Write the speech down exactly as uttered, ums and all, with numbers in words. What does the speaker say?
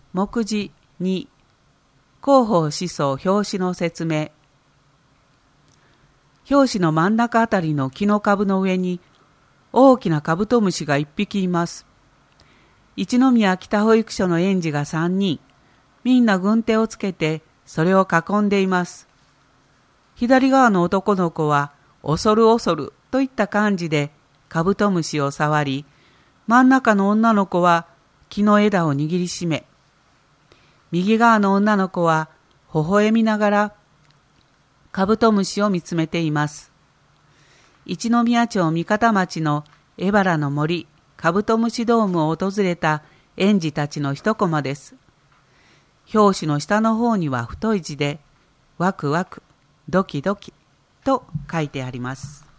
目次に、広報思想表紙の説明。表紙の真ん中あたりの木の株の上に大きなカブトムシが一匹います。一宮北保育所の園児が三人、みんな軍手をつけてそれを囲んでいます。左側の男の子は恐る恐るといった感じでカブトムシを触り、真ん中の女の子は木の枝を握りしめ、右側の女の子は微笑みながらカブトムシを見つめています。一宮町三方町の江原の森カブトムシドームを訪れた園児たちの一コマです。表紙の下の方には太い字でワクワク、ドキドキと書いてあります。